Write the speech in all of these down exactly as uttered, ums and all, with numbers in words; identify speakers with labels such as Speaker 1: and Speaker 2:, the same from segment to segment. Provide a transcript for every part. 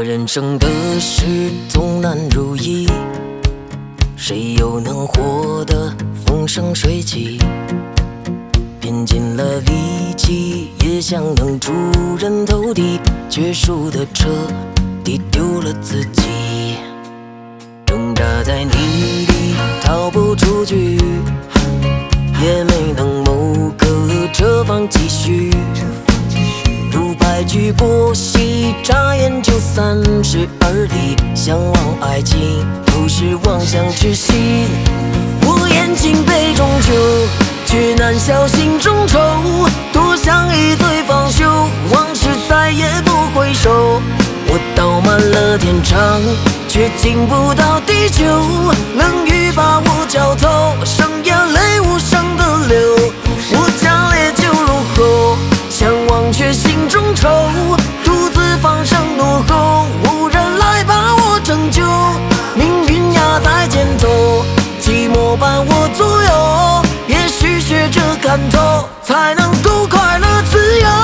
Speaker 1: 人生的事总难如意，谁又能活得风生水起？拼尽了力气，也想能出人头地，却输得彻底丢了自己。挣扎在泥里，逃不出去，也没能谋个这方继续。如白驹过隙，眨眼就三十而立。向往爱情，都是妄想痴心。我眼睛杯中酒，却难消心中愁。多想一醉方休，往事再也不回首。我倒满了天长，却进不到地球。冷雨把我浇透，剩眼泪无声的流。我将烈酒入喉，想忘却心中愁。独自放声怒吼，无人来把我拯救。命运压在肩头，寂寞伴我左右。也许学着看透，才能够快乐自由。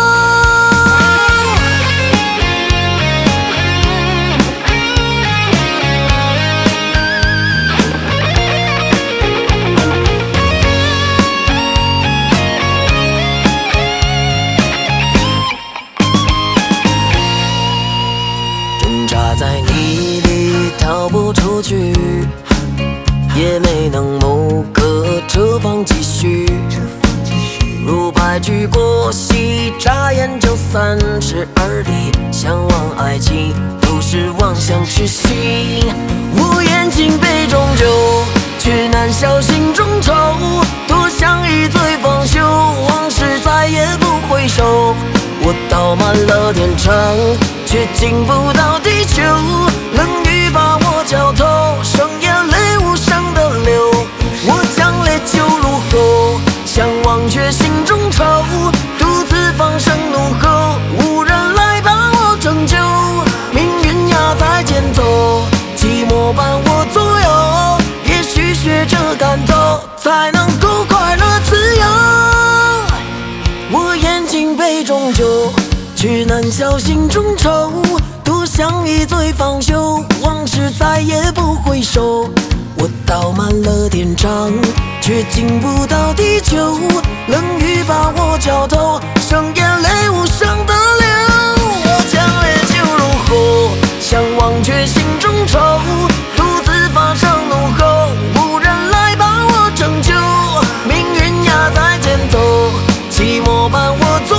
Speaker 1: 在泥里逃不出去，也没能谋个这方继续。如白驹过隙，眨眼就三十而立。向往爱情，都是妄想痴心。我眼睛杯中酒，却难消心中愁。多想一醉方休，往事再也不回首。我倒满了天长，却进不到地球。冷雨把我浇透，剩眼泪无声的流。我将烈酒入喉，想忘却心中愁。独自放声怒吼，无人来把我拯救。命运压在肩头，寂寞伴我左右。也许学着感透，才能够快乐自由。我眼睛杯中酒，却难消心中愁。多想一醉方休，往事再也不回首。我倒满了天长，却进不到地球。冷雨把我浇透，剩眼泪无声的流。我将烈酒入喉，想忘却心中愁。独自放声怒吼，无人来把我拯救。命运压在肩头，寂寞伴我左右。